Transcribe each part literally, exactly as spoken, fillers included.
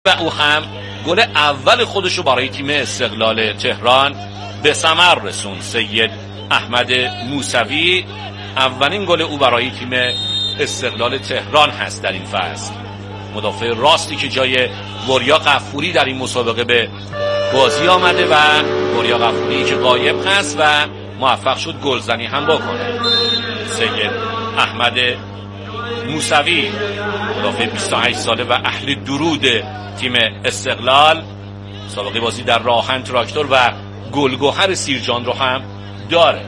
و او هم گل اول خودشو برای تیم استقلال تهران به ثمر رسون. سید احمد موسوی اولین گل او برای تیم استقلال تهران هست در این فصل. مدافع راستی که جای وریا غفوری در این مسابقه به بازی آمده و وریا غفوری که غایب هست و موفق شد گلزنی هم بکنه. سید احمد موسوی مدافع بیست و هشت ساله و اهل درود تیم استقلال، سابقه بازی در راهن تراکتور و گلگوهر سیرجان رو هم داره.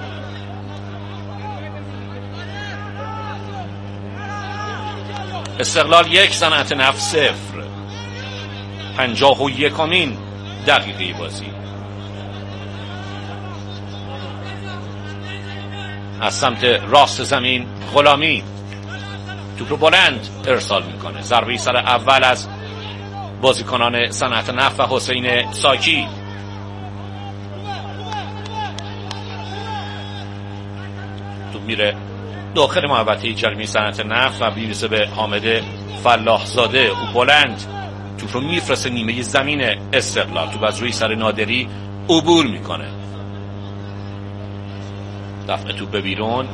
استقلال یک صنعت نفت صفر. پنجاه و یکمین دقیقه بازی. از سمت راست زمین غلامی توپ رو بلند ارسال میکنه. ضربه سر اول از بازیکنان صنعت نفت و حسین ساکی. توپ میره داخل محوطه جریمه صنعت نفت و میرسه به حامد فلاح زاده. او بلند توپ رو میفرسته نیمه زمین استقلال. توپ از روی سر نادری عبور میکنه. دفع توپ به بیرون.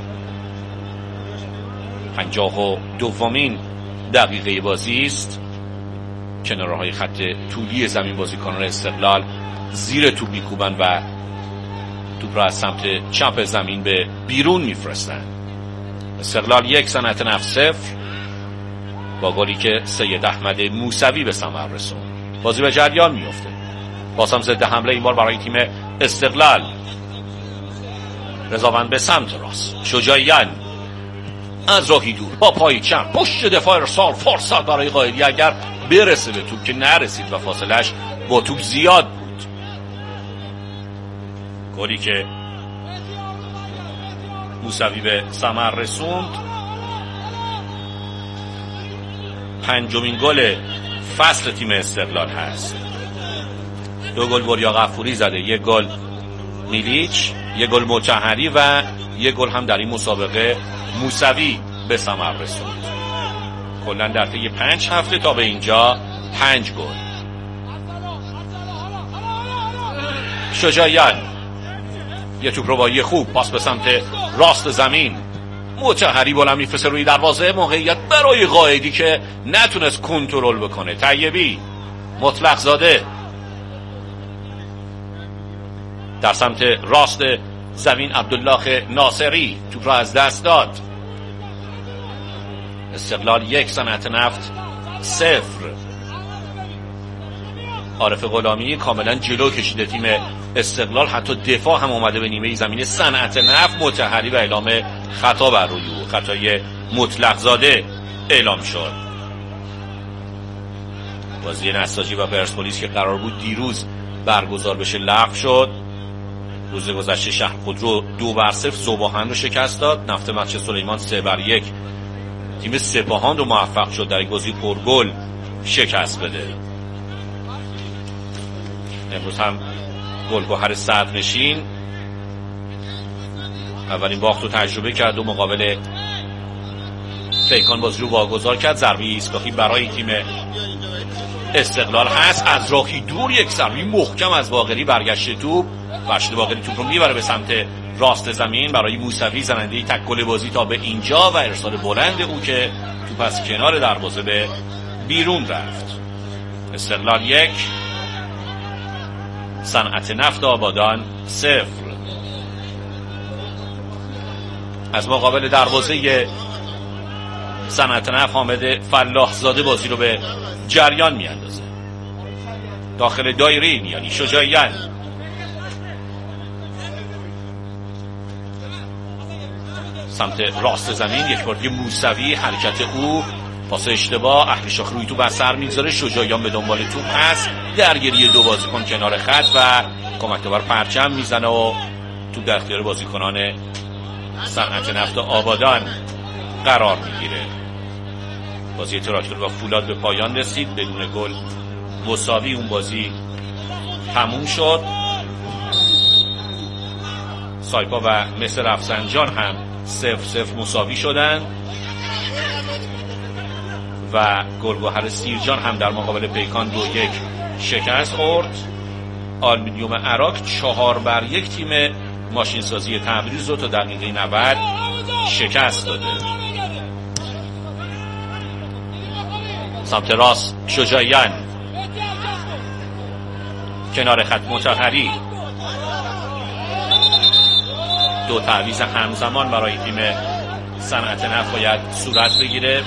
پنجاه و دومین دقیقه بازی است. کنارهای خط طولی زمین بازیکنان استقلال زیر توپ میکوبن و توپ را از سمت چپ زمین به بیرون میفرستن. استقلال یک صنعت نفت صفر با گلی که سید احمد موسوی به ثمر رسوند. بازی به جریان میفته. باز هم ضد حمله این بار برای تیم استقلال. رضاوند به سمت راست. شجاعیان از راهی دور با پای چپ پشت دفاع ارسال فرصت برای قائدی اگر برسه به توپ که نرسید و فاصلش با توپ زیاد بود. گلی که موسوی به ثمر رسوند. پنجمین گل فصل تیم استقلال هست. دو گل وریا غفوری زده، یک گل میلیچ، یک گل مطهری و یک گل هم در این مسابقه موسوی به ثمر رسوند. کلا در طی پنج هفته تا به اینجا پنج گل. شجاعیان یه توپ روایی خوب، پاس به سمت راست زمین. مطهری بلند میفرسته روی دروازه. موقعیت برای قائدی که نتونست کنترل بکنه. طیبی مطلق زاده در سمت راست زمین. عبدالله ناصری توپ را از دست داد. استقلال یک صنعت نفت صفر. عارف غلامی کاملا جلو کشیده تیم استقلال، حتی دفاع هم اومده به نیمه زمین صنعت نفت. مطهری و اعلام خطا بر روی او، خطای مطلق زاده اعلام شد. بازی نساجی و پرسپولیس که قرار بود دیروز برگزار بشه لغو شد. روز گذشته شهر خودرو دو بر صفر ذوباهن رو شکست داد. نفت مچ سلیمان سه بر یک تیم سپاهان رو موفق شد در این بازی پرگل شکست بده. امروز هم گلگوهر صدرنشین اولین باخت رو تجربه کرد و مقابل پیکان بازی رو واگذار کرد. ضربه ایستگاهی برای تیم استقلال هست. از راهی دور یک ضربه محکم از باقری برگشته توپ. فرشید باقری توپ رو میبره به سمت راست زمین برای موسوی، زننده تک گل بازی تا به اینجا و ارسال بلند او که توپ از کنار دروازه به بیرون رفت. استقلال یک صنعت نفت آبادان صفر. از مقابل دروازه صنعت نفت حامد فلاح زاده بازی رو به جریان میاندازه. داخل دایره یعنی شجاعیان سمت راست زمین. یک بار دیگه موسوی حرکت او، پاس اشتباه، اهل شاخ روی تو بر سر میگذاره. شجاعیان به دنبال توپ هست، درگیری دو بازیکن کنار خط و کمک بر پرچم میزنه و توپ در اختیار بازیکنان صنعت نفت آبادان قرار میگیره. بازی تراکتور و فولاد به پایان رسید بدون گل مساوی. اون بازی تموم شد. سایپا و مصر رفسنجان هم صفر صفر مساوی شدن. و گلگهر سیرجان هم در مقابل پیکان دو یک شکست خورد. آلومینیوم عراق چهار بر یک تیم ماشینسازی تبریز رو تا دقیقه نود شکست داده. سمت راست شجاعیان، کنار خط مطهری، دو تعویض همزمان برای تیم صنعت نفت باید صورت بگیره.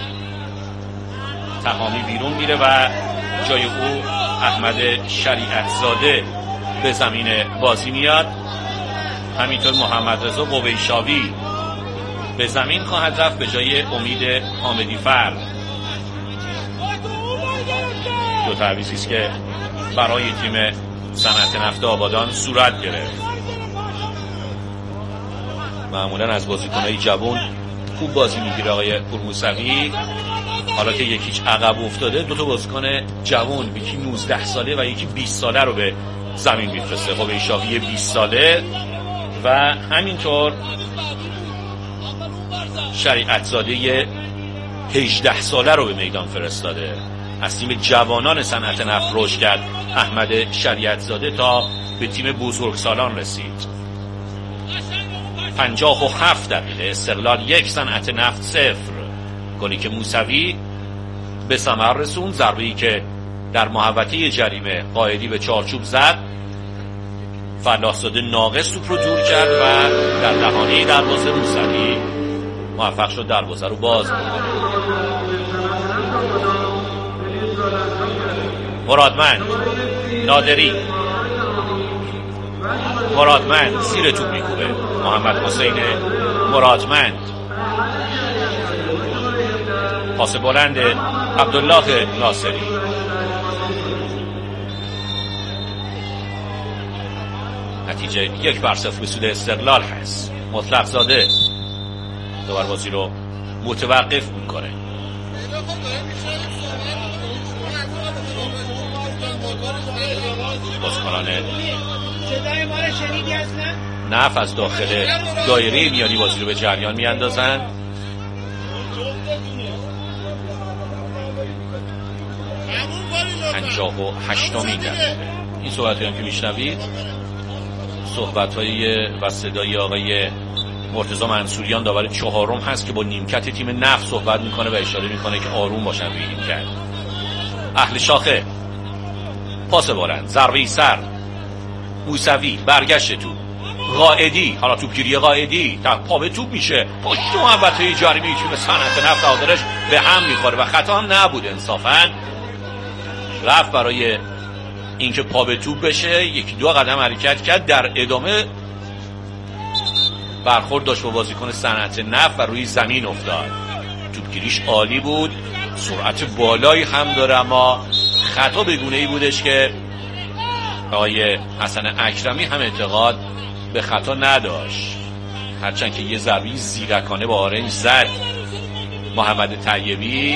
تهامی بیرون میره و جای او احمد شریعت زاده به زمین بازی میاد. همینطور محمد رضا قبیشاوی به زمین خواهد رفت به جای امید حامدی فرد. دو تعویضی است که برای تیم صنعت نفت آبادان صورت گرفت. معمولا از بازیکن‌های جوان خوب بازی میگیره آقای پورموسوی. حالا که یکیش عقب افتاده، دو تا بازیکن جوان، یکی نوزده ساله و یکی بیست ساله رو به زمین میفرسته. قبیشاوی بیست ساله و همینطور شریعت زاده هجده ساله رو به میدان فرستاده. از تیم جوانان صنعت نفت رشد کرد احمد شریعت زاده تا به تیم بزرگسالان رسید. پنجاه و هفت دقیقه استقلال یک صنعت نفت صفر. گلی که موسوی به ثمر رسوند، ضربه‌ای که در محوطه جریمه قائدی به چارچوب زد، فلاح‌زاده ناقص توپ رو دور کرد و در دهانه دروازه موسوی موفق شد دروازه رو باز کنه. مرادمند، نادری، مرادمند زیر توپ میکوبه. محمد حسین مرادمند، پاس بلند عبدالله ناصری. نتیجه یک بر صفر به سود استقلال هست. مطلق زاده دوباره بازی رو متوقف میکنه. بازیکنان نفت از داخل دایره میانی بازی رو به جریان میاندازن. پنجاه و هشتمین دقیقه. این صحبت هم که میشنوید صحبت های و صدای آقای مرتضی منصوریان داور چهارم هست که با نیمکت تیم نفت صحبت میکنه و اشاره میکنه که آروم باشن روی نیمکت. اهل شاخه، پاس بلند، ضربه سر، موسوی برگشت تو، قائدی، حالا توپگیری قائدی تا پا به توپ میشه، پشت محوطه جریمه تیم صنعت نفت آدرش به هم میخوره و خطا هم نبود. انصافا رفت برای اینکه پا به توپ بشه، یکی دو قدم حرکت کرد، در ادامه برخورد داشت با بازیکن صنعت نفت و روی زمین افتاد. توپگیریش عالی بود، سرعت بالایی هم داره، اما خطا به گونه‌ای بودش که آقای حسن اکرمی هم اعتقاد به خطا نداشت، هرچند که یه ضربه زیرکانه با آرنج زد محمد طیبی.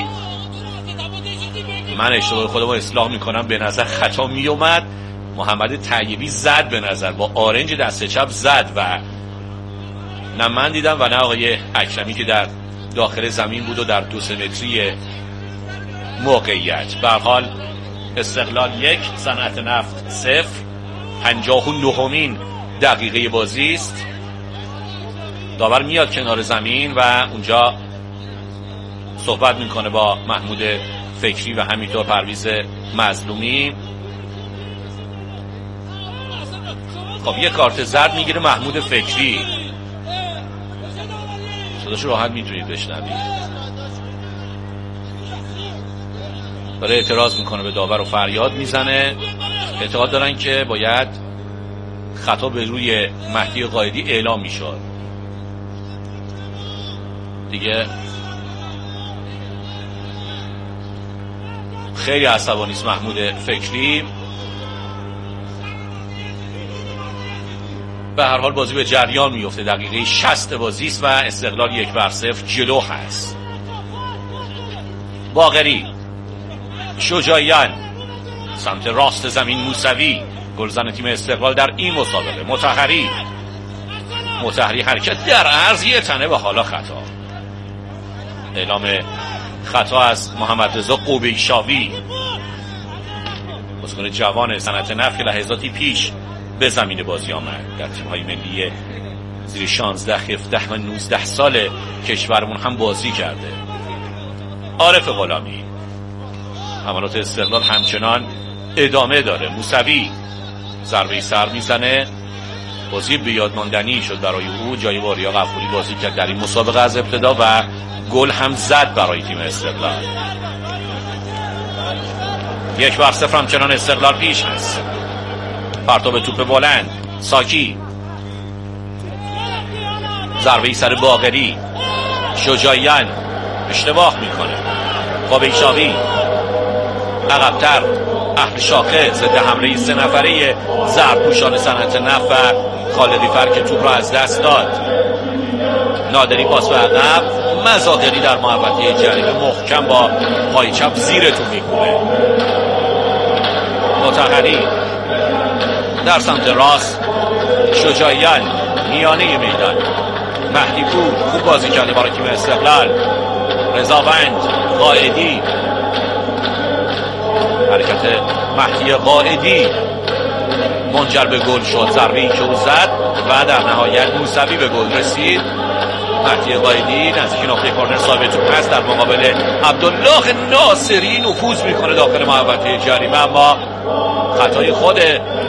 من اشتباه خودم رو اصلاح میکنم، به نظر خطا میومد. محمد طیبی زد، به نظر با آرنج دست چپ زد و نه من دیدم و نه آقای اکرمی که در داخل زمین بود و در دو سه متری موقعیت. به هر حال استقلال یک صنعت نفت صفر. پنجاه و نهمین دقیقه بازی است. داور میاد کنار زمین و اونجا صحبت میکنه با محمود فکری و همینطور پرویز مظلومی. خب یه کارت زرد میگیره محمود فکری، صداش راحت میتونید بشنوید. داره اعتراض میکنه به داور و فریاد میزنه. اعتقاد دارن که باید خطا به روی مهدی قائدی اعلام میشد. دیگه خیلی عصبانی است محمود فکری. به هر حال بازی به جریان میفته. دقیقه شصت بازی است و استقلال یک بر صفر جلو هست. باقری، شجاعیان، سمت راست زمین موسوی، گلزن تیم استقلال در این مسابقه. مطهری، مطهری حرکت در عرض، یه تنه و حالا خطا. اعلام خطا از محمد رضا قبیشاوی، بازیکن جوان صنعت نفت که لحظاتی پیش به زمین بازی آمد. در تیم‌های ملی زیر شانزده، هفده و نوزده سال کشورمون هم بازی کرده. عارف غلامی. حملات استقلال همچنان ادامه داره. موسوی ضربه سر میزنه. بازی بیادماندنی شد برای او. جای واریا غفوری بازی کرد در این مسابقه از ابتدا و گل هم زد برای تیم استقلال. یک بر صفر همچنان استقلال پیش هست. پرتاب توپ بلند. ساکی ضربه سر باقری. شجاعیان اشتباه میکنه. قبیشاوی عقب‌تر. اهل شاخه ضد حمله سه نفره زرپوشان صنعت نفت و خالقی فر که توپ را از دست داد. نادری پاس به عقب. مزاقری در محوطه جریمه محکم با پای چپ زیرتون میکنه. مطهری در سمت راست. شجاعیان میانه میدان. مهدی پور خوب بازی کرده برای تیم استقلال. رضاوند قائدی. حرکت مهدی قائدی منجر به گل شد. ضربه‌ای که او زد و در نهایت موسوی به گل رسید. مهدی قائدی نزدیک نقطه کورنر صاحب توپ هست. در مقابل عبدالله ناصری نفوذ میکنه داخل محوطه جریمه، اما خطای خود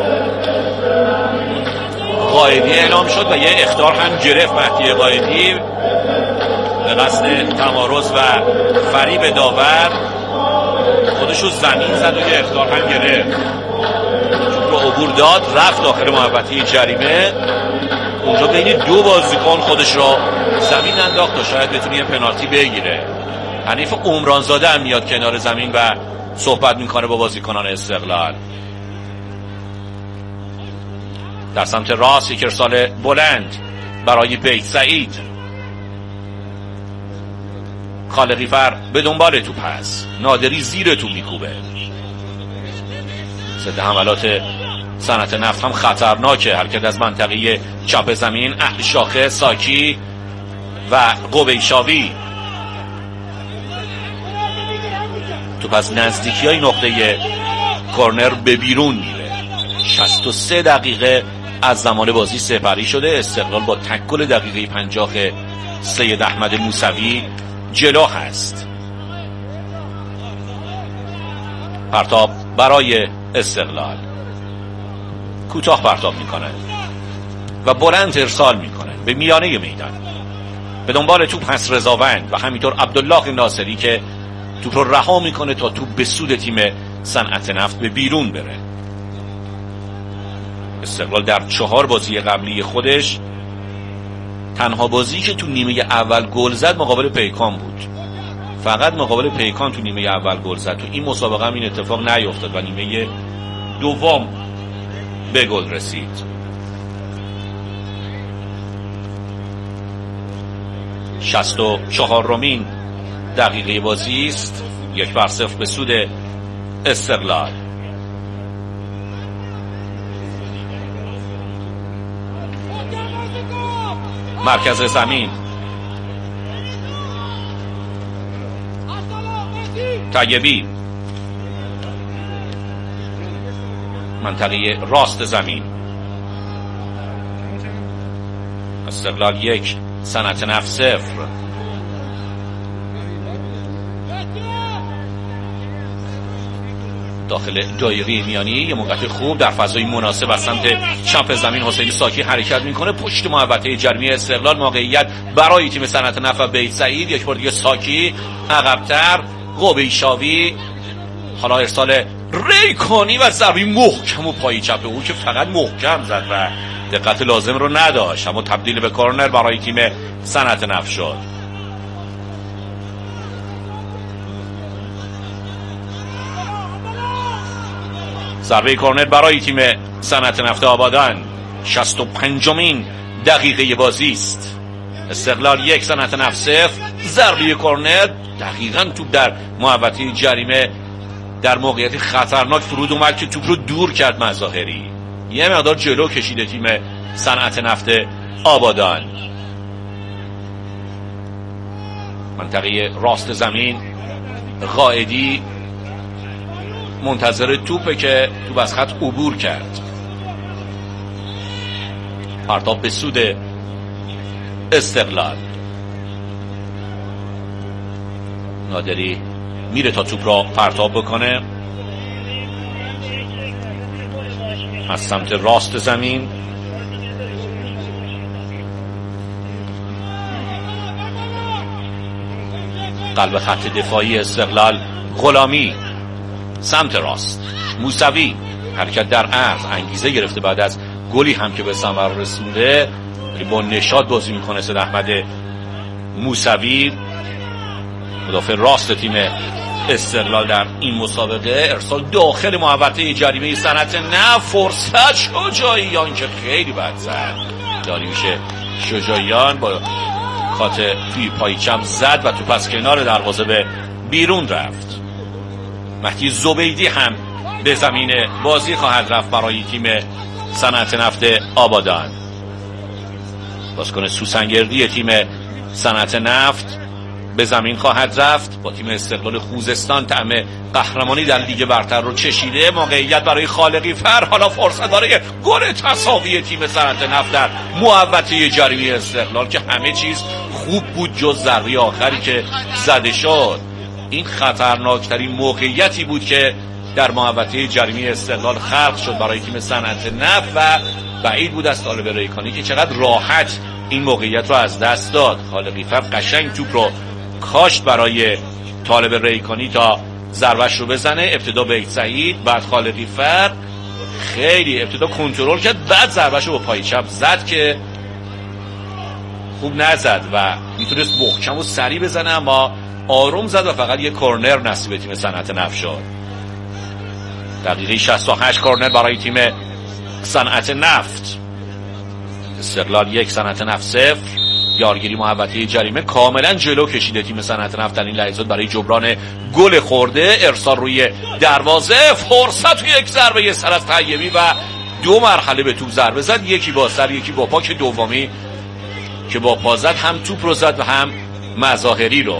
قائدی اعلام شد و یه اخطار هم گرفت. مهدی قائدی به قصد تمارض و فریب داور خودش رو زمین زد و یه اخطار هم گرفت. توپ رو عبور داد رفت داخل محوطه جریمه. اونجا بین دو بازیکن خودش رو زمین انداخت و شاید بتونه یه پنالتی بگیره. حنیف عمرانزاده هم میاد کنار زمین و صحبت میکنه با بازیکنان استقلال. در سمت راست یک ارسال بلند برای بیت سعید. خالقی فر به دنبال توپ هست. نادری زیر توپ میکوبه. ضد حملات صنعت نفت هم خطرناکه. حرکت از منطقه چپ زمین. اهل شاخه، ساکی و قبیشاوی. توپ از نزدیکی های نقطه کورنر به بیرون میره. شصت و سه دقیقه از زمان بازی سپری شده. استقلال با تک گل دقیقه پنجاه سید احمد موسوی جلو هست. پرتاب برای استقلال. کوتاه پرتاب میکنه و بلند ارسال میکنه به میانه میدان. به دنبال توپ هست رضاوند و همینطور عبدالله ناصری که توپ رو رها میکنه تا توپ به سود تیم صنعت نفت به بیرون بره. استقلال در چهار بازی قبلی خودش تنها بازی که تو نیمه اول گل زد مقابل پیکان بود. فقط مقابل پیکان تو نیمه اول گل زد. تو این مسابقه هم این اتفاق نیفتاد و نیمه دوم به گل رسید. شصت و چهارمین دقیقه بازی است. یک بر صفر به سود استقلال. مرکز زمین. طیبی منطقه راست زمین. استقلال یک صنعت نفت صفر. داخل دایره میانی یه موقعیت خوب در فضای مناسب از سمت چپ زمین. حسین ساکی حرکت میکنه پشت محوطه جریمه استقلال. موقعیت برای تیم صنعت نفت و بیت سعید. یک بار دیگه ساکی عقب‌تر. قبیشاوی حالا ارسال ریکانی و ضربه محکم و پای چپ او که فقط محکم زد و دقت لازم رو نداشت، اما تبدیل به کورنر برای تیم صنعت نفت شد. ضربه کورنر برای تیم صنعت نفت آبادان. شصت و پنجمین دقیقه بازی است. استقلال یک صنعت نفت صفر. ضربه کورنر دقیقاً توپ در محوطه جریمه در موقعیت خطرناک فرود اومد که توپ رو دور کرد مظاهری. یه مقدار جلو کشیده تیم صنعت نفت آبادان. منطقه راست زمین قائدی منتظر توپه که توپ از خط عبور کرد. پرتاب به سود استقلال. نادری میره تا توپ را پرتاب بکنه از سمت راست زمین. قلب خط دفاعی استقلال غلامی سمت راست. موسوی حرکت در عرض، انگیزه گرفته بعد از گلی هم که به ثمر رسونده، با نشاط بازی میکنه سید احمد موسوی، مدافع راست تیم استقلال در این مسابقه. ارسال داخل محوطه جریمه صنعت نفت، فرصت شجاعیان که خیلی بد زد. داریوش شجاعیان با کات توی پایچم زد و توپ از کنار دروازه به بیرون رفت. مهدی زبیدی هم به زمین بازی خواهد رفت برای تیم صنعت نفت آبادان. بازیکن سوسنگردی تیم صنعت نفت به زمین خواهد رفت. با تیم استقلال خوزستان طعم قهرمانی در لیگ برتر رو چشیده. موقعیت برای خالقی فر، حالا فرصت برای گل تساوی تیم صنعت نفت در محوطه جریمه استقلال که همه چیز خوب بود جز ضربه آخری که زده شد. این خطرناکترین موقعیتی بود که در محوطه جریمه استقلال خلق شد برای تیم صنعت نفت و بعید بود از طالب ریکانی که چقدر راحت این موقعیت رو از دست داد. خالقی فر قشنگ توپ رو کاشت برای طالب ریکانی تا ضربهش رو بزنه. ابتدا بیت سعید، بعد خالقی فر خیلی ابتدا کنترل کرد، بعد ضربهش رو با پای چپ زد که خوب نزد و میتونست محکم و سریع بزنه، اما آروم زد و فقط یه کورنر نصیب تیم صنعت نفت شد. دقیقه شصت و هشت کورنر برای تیم صنعت نفت. استقلال یک، صنعت نفت صفر. یارگیری محوطه جریمه کاملا جلو کشیده تیم صنعت نفت در این لحظات برای جبران گل خورده. ارسال روی دروازه، فرصت توی یک ضربه سر از طیبی و دو مرحله به توپ ضربه زد، یکی با سر یکی با پا، که دومی که با پا زد هم توپ رو زد و هم مظاهری رو.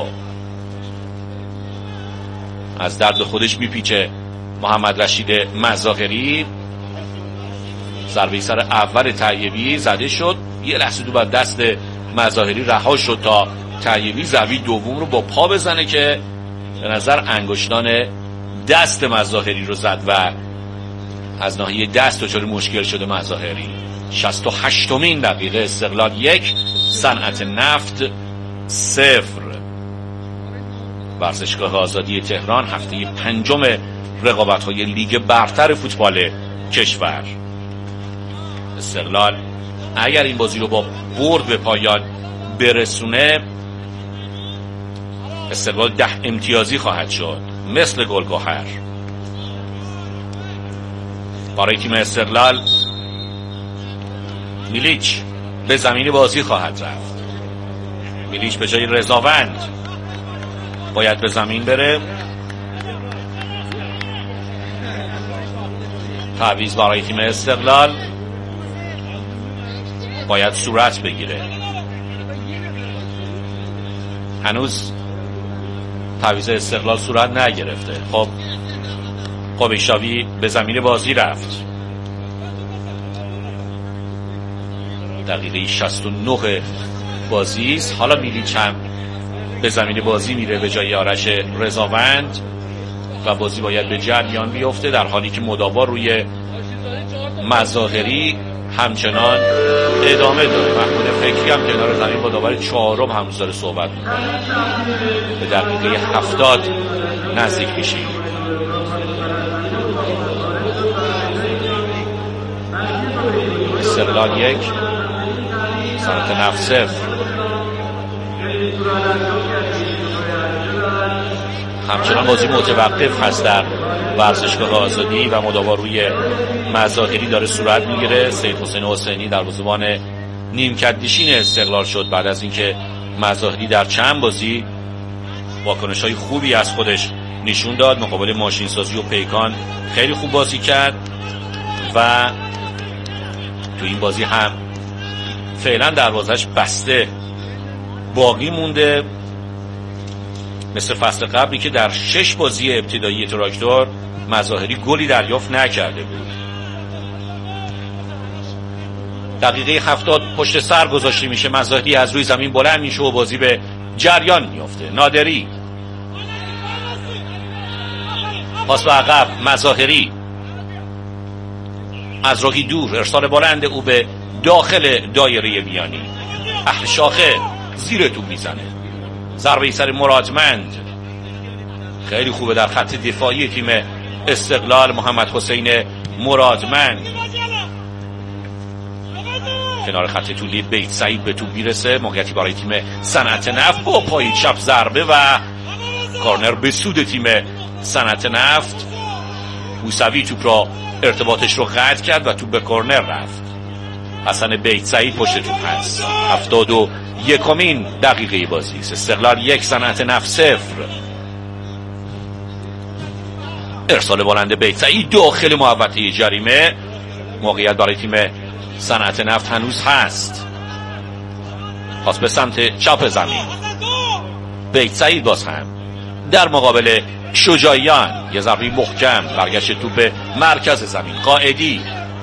از درد خودش میپیچه محمد رشید مظاهری. ضربه سر اول طیبی زده شد، یه لحظه دو بعد دست مظاهری رها شد تا طیبی ضربه دوم رو با پا بزنه که به نظر انگشتان دست مظاهری رو زد و از ناحیه دست دچار مشکل شده مظاهری. شصت و هشتمین دقیقه استقلال یک، صنعت نفت صفر. ورزشگاه آزادی تهران، هفته پنجم رقابت‌های لیگ برتر فوتبال کشور. استقلال اگر این بازی رو با برد به پایان برسونه، استقلال ده امتیازی خواهد شد مثل گلگهر. برای تیم استقلال میلیچ به زمین بازی خواهد رفت. میلیچ به جای رضاوند باید به زمین بره. تعویض برای تیم استقلال باید صورت بگیره. هنوز تعویض استقلال صورت نگرفته. خب قبیشاوی به زمین بازی رفت. دقیقه شصت و نه بازی است. حالا میلیچ هم به زمین بازی میره به جای آرش رضاوند و بازی باید به جریان بیفته، در حالی که مداوا روی مظاهری همچنان ادامه داره. محمود فکری هم کنار زمین با داور چهارم هنوز داره صحبت میکنه. به دقیقه هفتاد نزدیک میشیم. استقلال یک، صنعت نفت صفر. همچنان بازی متوقف هست در ورزشگاه آزادی و مداوا روی مظاهری داره صورت میگیره. سید حسین حسینی دروازه‌بان نیمکت نشین استقلال شد بعد از اینکه مظاهری در چند بازی واکنش‌های خوبی از خودش نشون داد. مقابل ماشینسازی و پیکان خیلی خوب بازی کرد و تو این بازی هم فعلا دروازه‌اش بسته باقی مونده. مثل فصل قبلی که در شش بازی ابتدایی تراکتور مظاهری گلی دریافت نکرده بود. دقیقه هفتاد پشت سر گذاشته میشه، مظاهری از روی زمین بلند میشه و بازی به جریان میفته. نادری پاس به عقب، مظاهری از راهی دور ارسال بلند او به داخل دایره میانی. اهل شاخه زیر توپ میزنه، ضربه سر مرادمند خیلی خوبه در خط دفاعی تیم استقلال. محمد حسین مرادمند کنار خط طولی بیت سعید به توپ میرسه، موقعیتی برای تیم صنعت نفت با پای چپ ضربه و کارنر به سود تیم صنعت نفت. موسوی توپ را ارتباطش رو قطع کرد و توپ به کارنر رفت. حسن بیت سعید پشت توپ هست. هفتاد و یکمین دقیقه بازی است. استقلال یک، صنعت نفت صفر. ارسال بلند بیت سعید داخل محوطه جریمه، موقعیت برای تیم صنعت نفت هنوز هست. پاس به سمت چپ زمین، بیت سعید باز هم در مقابل شجاعیان، یه ضربه محکم، برگشت توپ مرکز زمین. قائدی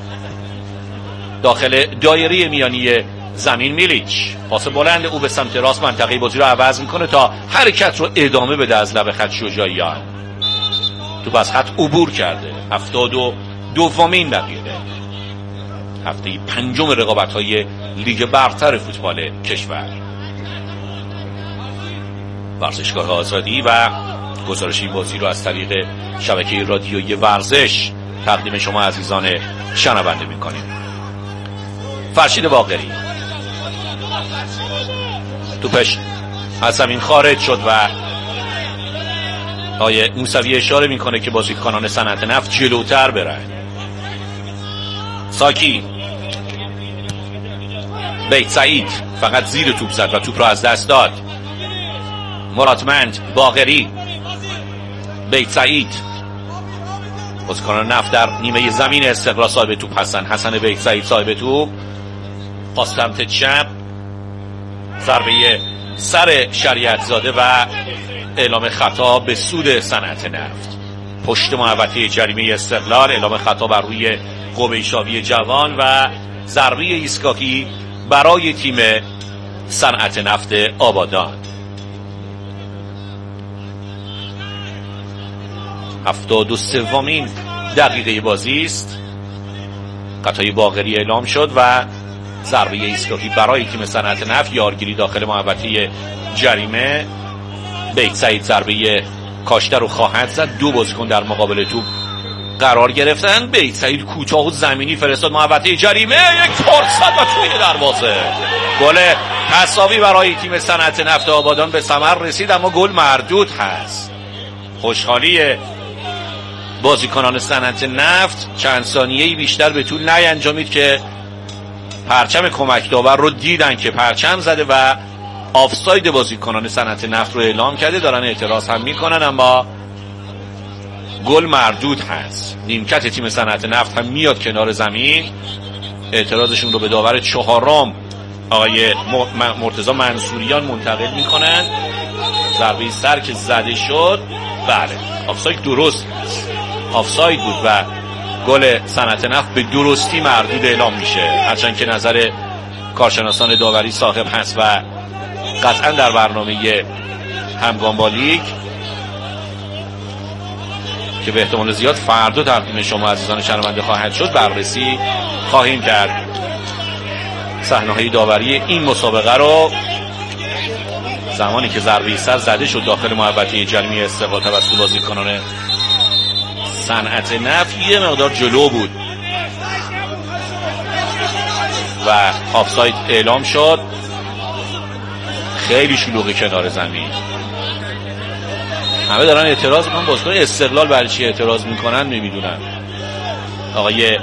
داخل دایره میانی زمین. میلیچ پاس بلند او به سمت راست، منطقه بازی رو عوض میکنه تا حرکت رو ادامه بده از لب خط شجاعیان. توپ از خط عبور کرده. هفتاد و دومین دقیقه، هفته پنجم رقابت‌های لیگ برتر فوتبال کشور. ورزشگاه آزادی و گزارش این بازی رو از طریق شبکه رادیویی ورزش تقدیم شما عزیزان شنونده می‌کنیم. فرشید باقری توپش از زمین خارج شد و آیه موسوی اشاره میکنه که بازیکنان صنعت نفت جلوتر برن. ساکی، بیت سعید فقط زیر توپ زد و توپ را از دست داد. مرادمند، باقری، بیت سعید. بازیکنان نفت در نیمه زمین استقلال صاحب توپ هستن. حسن بیت سعید صاحب توپ، پاس سمت چپ، ضربه سر شریعت زاده و اعلام خطا به سود صنعت نفت. پشت محوطه جریمه استقلال، اعلام خطا بر روی قبیشاوی جوان و ضربه ایستگاهی برای تیم صنعت نفت آبادان. هفتاد و سومین دقیقه بازی است. خطای باقری اعلام شد و ضربه ایستگاهی برای تیم صنعت نفت. یارگیری داخل محوطه جریمه. بیت سعید ضربه کاشته رو خواهد زد. دو بازیکن در مقابل توپ قرار گرفتن. بیت سعید کوتاه و زمینی فرستاد محوطه جریمه، یک فرصت و توی دروازه. گل تساوی برای تیم صنعت نفت آبادان به ثمر رسید، اما گل مردود هست. خوشحالی بازیکنان صنعت نفت چند ثانیه‌ای بیشتر به طول نینجامید که پرچم کمک داور رو دیدن که پرچم زده و آفساید بازیکنان صنعت نفت رو اعلام کرده. دارن اعتراض هم میکنن اما گل مردود هست. نیمکت تیم صنعت نفت هم میاد کنار زمین. اعتراضشون رو به داور چهارم آقای مرتضی منصوریان منتقل میکنن. ضربه سر که زده شد، بله آفساید درست هست، آفساید بود و گل صنعت نفت به درستی مردود اعلام میشه. هرچند که نظر کارشناسان داوری صاحب هست و قطعا در برنامه همگام با لیگ که به احتمال زیاد فردا تقدیم شما عزیزان شنونده خواهد شد بررسی خواهیم کرد صحنه‌های داوری این مسابقه رو. زمانی که ضربه سر زده شد داخل محوطه جریمه استقلال توسط بازیکنان صنعت نفت، یه مقدار جلو بود و آفساید اعلام شد. خیلی شلوغی کنار زمین، همه دارن اعتراض میکنن. بازیکن استقلال برای چی اعتراض میکنن نمیدونم. آقای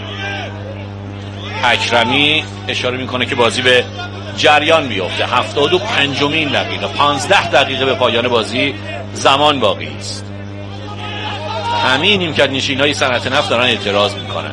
اکرمی اشاره میکنه که بازی به جریان میفته. هفتاد و پنجمین دقیقه، پانزده دقیقه به پایان بازی زمان باقی است. همه نیمکت نشینای صنعت نفت دارن اعتراض میکنن.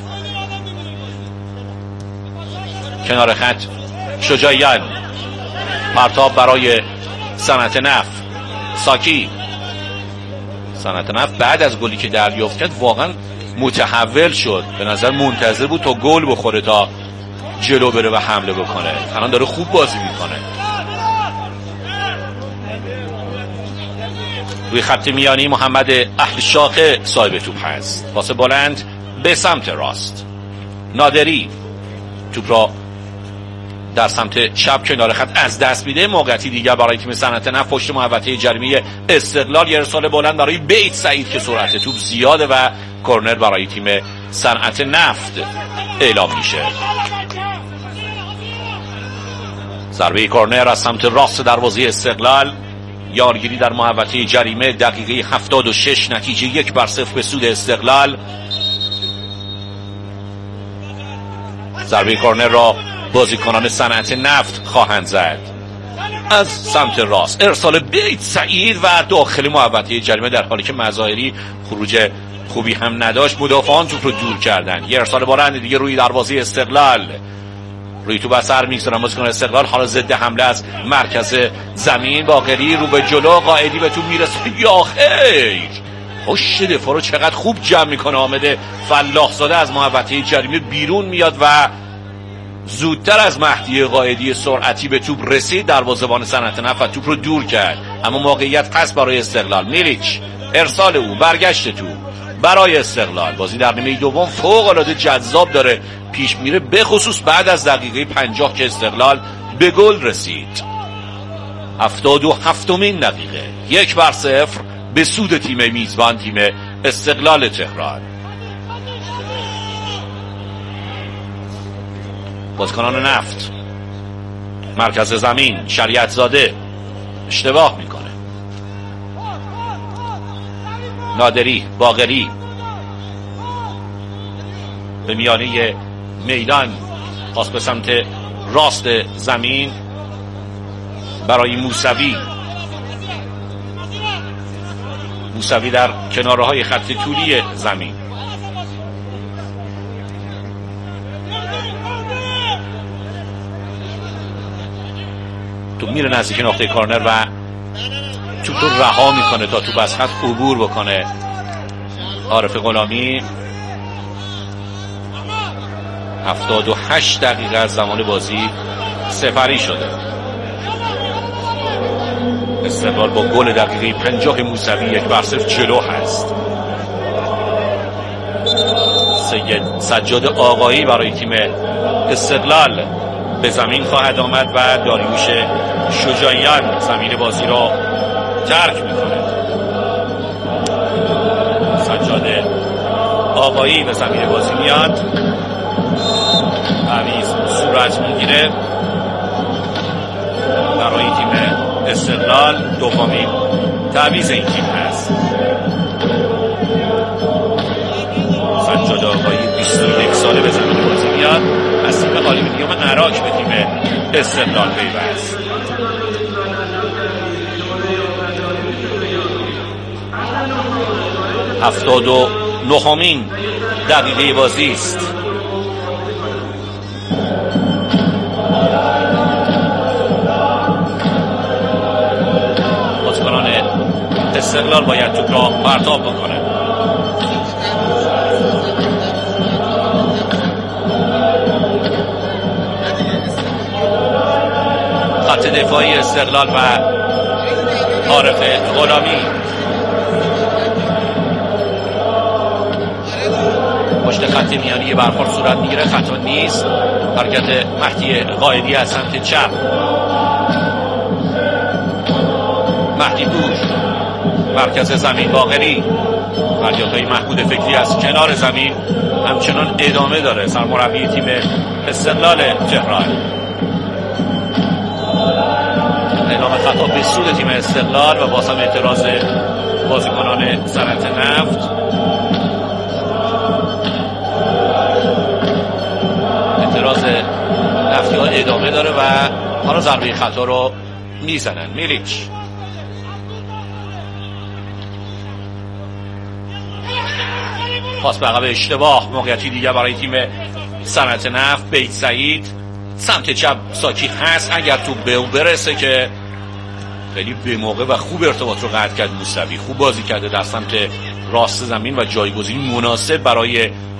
کنار خط شجاعیان، پرتاب برای صنعت نفت. ساکی. صنعت نفت بعد از گلی که دریافت کرد واقعا متحول شد، به نظر منتظر بود تا گل بخوره تا جلو بره و حمله بکنه. الان داره خوب بازی میکنه. روی خط میانی محمد اهل شاخه صاحب توپ هست. پاس بلند به سمت راست. نادری توپ را در سمت چپ کنار خط از دست میده. موقعیتی دیگر برای تیم صنعت نفت پشت محوطه جریمه استقلال. یه ارسال بلند برای بیت سعید که سرعت توپ زیاده و کورنر برای تیم صنعت نفت اعلام میشه. ضربه کورنر از سمت راست دروازه استقلال. یارگیری در محوطه جریمه. دقیقه هفتاد و شش، نتیجه یک بر صفر به سود استقلال. ضربه کورنر را بازیکنان صنعت نفت خواهند زد. از سمت راست ارسال بیت سعید و داخل محوطه جریمه، در حالی که مظاهری خروج خوبی هم نداشت. مدافعان توپ رو دور کردن. یه ارسال بلند دیگه روی دروازه استقلال. روی تو بسر میگذارن بازیکن استقلال. حالا ضد حمله از مرکز زمین. باقری رو به جلو. قائدی به تو میرسه. یا خیر، پشت دفاع رو چقدر خوب جمع میکنه. حامد فلاح زاده از محوطه جریمه بیرون میاد و زودتر از مهدی قائدی سرعتی به توپ رسید. دروازه‌بان صنعت نفت توپ رو دور کرد، اما موقعیت هست برای استقلال. میلیچ ارسال او، برگشت توپ برای استقلال. بازی در نیمه دوم فوق العاده جذاب داره پیش میره، به خصوص بعد از دقیقه پنجاه که استقلال به گل رسید. هفتاد و هفتمین دقیقه، یک بر صفر به سود تیم میزبان، تیم استقلال تهران. بازیکنان نفت مرکز زمین. شریعت زاده اشتباه میکنه. نادری، باقری به میانه میدان. پاس به سمت راست زمین برای موسوی. موسوی در کناره های خط طولی زمین. تو میره نزدیک نقطه کورنر و توپ رو رها میکنه تا توپ از خط عبور بکنه. عارف غلامی. هفتاد و هشت دقیقه از زمان بازی سپری شده. استقلال با گل دقیقه پنجاه موسوی یک بر صفر جلو هست. سید سجاد آقایی برای تیم استقلال به زمین خواهد آمد و داریوش شجاعیان زمین بازی را ترک میکنه. سجاد آقایی به زمین بازی میاد. تعویض صورت میگیره برای تیم استقلال. دومین تعویض این تیم هست. سجاد آقایی بیست و یک ساله به زمین بازی میاد. از تیم آلومینیوم عراق به تیم استقلال پیوست. هفتاد و نهمین دقیقه بازی است. بازیکنان استقلال باید توپ را پرتاب بکنه. خط دفاعی استقلال و عارف غلامی. پشت خط میانی برخورد صورت میگیره، خطا نیست. حرکت مهدی قائدی از سمت چپ. مهدی پور مرکز زمین. باقری. فریادهای محمود فکری از کنار زمین همچنان ادامه داره. سرمربی تیم استقلال تهران. اعلام خطا به سود تیم استقلال و باز هم اعتراض بازیکنان صنعت نفت. اعتراض نفتی ها ادامه داره و حالا ضربه خطا رو میزنن. میلیچ پاس به عقب اشتباه. موقعیتی دیگه برای تیم صنعت نفت. بیت سعید سمت چپ ساکی هست. اگر تو به او برسه که خیلی به موقع و خوب ارتباط رو قطع کرد موسوی. خوب بازی کرده در سمت راست زمین و جایگزینی مناسب برای